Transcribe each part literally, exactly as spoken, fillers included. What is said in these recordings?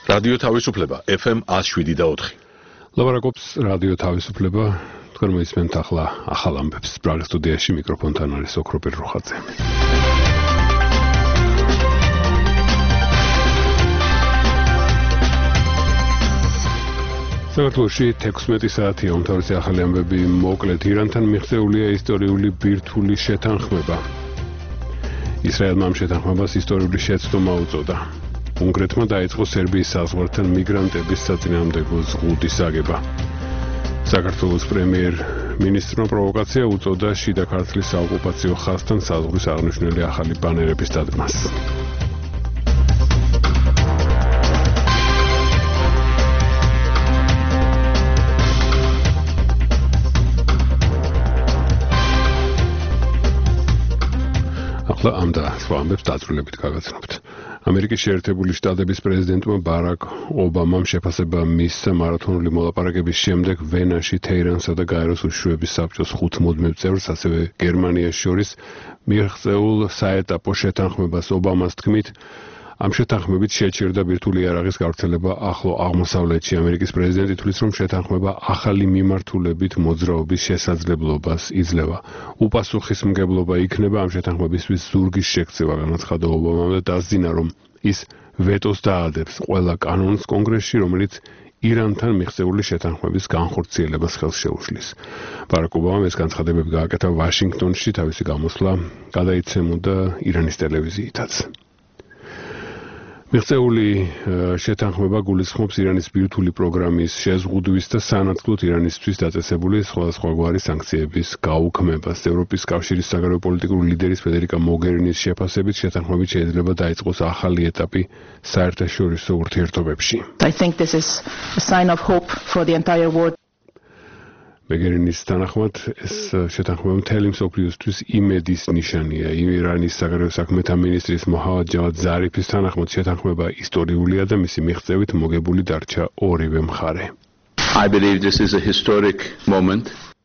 რადიო თავისუფლება ეფ ემ one oh seven და four. ლაპარაკობს რადიო თავისუფლება. თქვენ მოისმენთ ახლა ახალ ამბებს. პრაღის სტუდიაში მიკროფონთან არის ოქროპირ რუხაძე. საქართველოში თექვსმეტი საათია უმთავრესი ახალი ამბები. მოკლედ, ირანთან მიღწეულია ისტორიული ბირთვული შეთანხმება. ისრაელმა ამ შეთანხმებას ისტორიული შეცდომა უწოდა. უნგრეთმა დაიწყო სერბიის საზღვართან მიგრანტების საწინააღმდეგო ზღუდის აგება. საქართველოს პრემიერ-მინისტრმა პროვოკაცია უწოდა შიდა ქართლის საოკუპაციო ხაზთან საზღვრის აღნიშნული ახალი ბანერების დადგმას. ახლა ამ და სხვა ამბებს დაწვრილებით გაგაცნობთ. ამერიკის შეერთებული შტატების პრეზიდენტმა ბარაკ ობამამ შეფასება მისცა მარათონული მოლაპარაკების შემდეგ ვენაში, თეირანსა და გაეროს უშუალების საბჭოს ხუთ მუდმივ წევრს, ასევე გერმანიას შორის მიღწეულ საეტაპო შეთანხმებას. ობამას თქმით, ამ შეთანხმებით შეჩერდა ბირთვული იარაღის გავრცელება ახლო აღმოსავლეთში. ამერიკის პრეზიდენტი თვლის, რომ შეთანხმება ახალი მიმართულებით მოძრაობის შესაძლებლობას იძლევა. უპასუხისმგებლობა იქნება ამ შეთანხმებისთვის ზურგის შექცევა, განაცხადა ობამამ და დასძინა, რომ ის ვეტოს დაადებს ყველა კანონს კონგრესში, რომელიც ირანთან მიღწეული შეთანხმების განხორციელებას ხელს შეუშლის. ბარაკ ობამამ ეს განცხადებები გააკეთა ვაშინგტონში, თავისი გამოსვლა გადაიცემოდა ირანის ტელევიზიითაც. მიღწეული შეთანხმება გულისხმობს ირანის ბირთვული პროგრამის შეზღუდვის და სანაცვლოდ ირანისთვის დაწესებული სხვადასხვაგვარი სანქციების გაუქმებას. ევროპის კავშირის საგარეო პოლიტიკური ლიდერის ფედერიკა მოგერინის შეფასებით შეთანხმებით შეიძლება დაიწყოს ახალი ეტაპი საერთაშორისო ურთიერთობებში. I think this is a sign of hope for the entire world. მოგერინის თანახმად ეს შეთანხმება მთელი მსოფლიოსთვის იმედის ნიშანია. ირანის საგარეო საქმეთა მინისტრის მოჰავად ჯავად ზარიფის თანახმად შეთანხმება ისტორიულია და მისი მიღწევით მოგებული დარჩა ორივე მხარე. I believe this is a historic moment.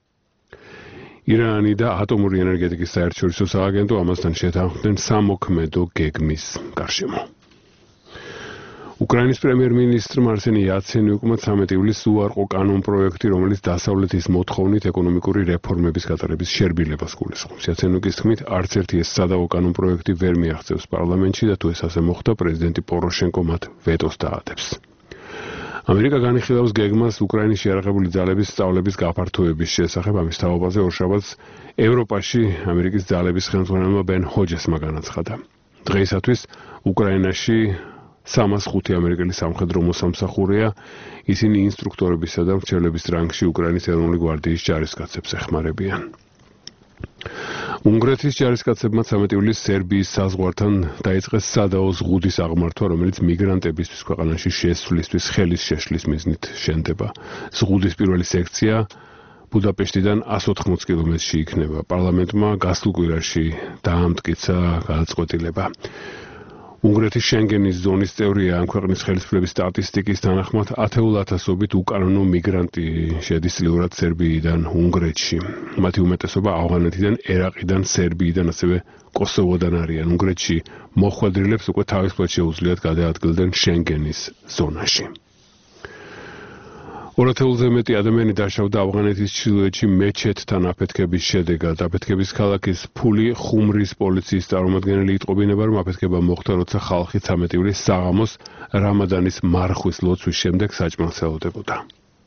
ირანი და ატომური ენერგეტიკის საერთაშორისო სააგენტო ამასთან შეთანხმდნენ სამოქმედო გეგმის გარშემო. უკრაინის პრემიერ-მინისტრმა არსენი იაცენიუკმა ცამეტი ივლისს უარყო კანონპროექტი, რომელიც დასავლეთის მოთხოვნით ეკონომიკური რეფორმების გატარების შერბილებას გულისხმობს. იაცენიუკის თქმით, არც ერთი ეს სადავო კანონპროექტი ვერ მიაღწევს პარლამენტში და თუ ეს ასე მოხდა, პრეზიდენტი პოროშენკო მათ ვეტოს დაადებს. ამერიკა განიხილავს გეგმას უკრაინის შეიარაღებული ძალების სწავლების გაფართოების შესახებ. ამის თაობაზე ორშაბათს ევროპაში ამერიკის ძალების ხელმძღვანელმა ბენ ჰოჯესმა განაცხადა. დღეისათვის უკრაინაში სამას ხუთი ამერიკელი სამხედრო მოსამსახურეა, ისინი ინსტრუქტორებისა და მრჩევლების რანგში უკრაინის ეროვნული გვარდიის ჯარისკაცებს ეხმარებიან. უნგრეთის ჯარისკაცებმა ცამეტი ივლისს სერბიის საზღვართან დაიწყეს სადაო ზღუდის აღმართვა, რომელიც მიგრანტებისთვის ქვეყანაში შესვლისთვის ხელის შეშლის მიზნით შენდება. ზღუდის პირველი სექცია ბუდაპეშტიდან one hundred eighty კილომეტრში იქნება. პარლამენტმა გასულ კვირაში დაამტკიცა გადაწყვეტილება. უნგრეთის შენგენის ზონის წევრია. ამ ქვეყნის ხელისუფლების სტატისტიკის თანახმად ათეულ ათასობით უკანონო მიგრანტი შედის წლიურად სერბიიდან უნგრეთში. მათი უმეტესობა ავღანეთიდან, ერაყიდან, სერბიიდან, ასევე კოსოვოდან არიან. უნგრეთში მოხვედრილებს უკვე თავისუფლად შეუძლიათ გადაადგილდნენ შენგენის ზონაში. ორ ათეულზე მეტი ადამიანი დაშავდა ავღანეთის ჩრდილოეთში მეჩეთთან აფეთქების შედეგად. აფეთქების ქალაქის ფული ხუმრის პოლიციის წარმომადგენელი იტყობინება, რომ აფეთქება მოხდა, როცა ხალხი ცამეტი ივლისს საღამოს რამადანის მარხვის ლოცვის შემდეგ საჭმელს ელოდებოდა.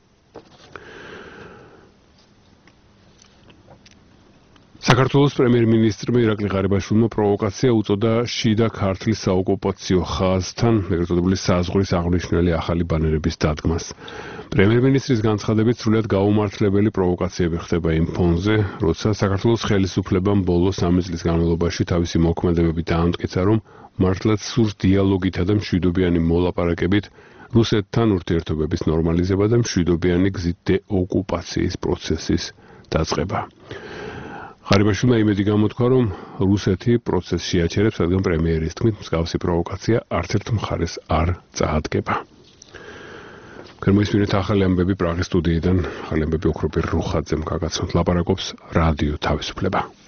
საქართველოს პრემიერ-მინისტრმა ირაკლი ღარიბაშვილმა პროვოკაცია უწოდა შიდა ქართლის საოკუპაციო ხაზთან, ეგრეთ წოდებული საზღვრის აღნიშნული ახალი ბანერების დადგმას. პრემიერ-მინისტრის განცხადებით, სრულიად გაუმართლებელი პროვოკაციები ხდება იმ ფონზე, როცა საქართველოს ხელისუფლებამ ბოლო სამი წლის განმავლობაში თავისი მოქმედებები დაამტკიცა, რომ მართლაც სურს დიალოგითა და მშვიდობიანი მოლაპარაკებით რუსეთთან ურთიერთობების ნორმალიზება და მშვიდობიანი გზით დეოკუპაციის პროცესის დაწყება. ღარიბაშვილმა იმედი გამოთქვა, რომ რუსეთი პროცესში აჩერებს, რადგან პრემიერის თქმით, მსგავსი პროვოკაცია არც ერთ მხარეს არ წაადგება. Kermoisminut ახალი ამბები პრაღის სტუდიიდან, ახალი ამბები ოქროპირ რუხაძემ გაგაცნობთ, ლაპარაკობს რადიო თავისუფლება.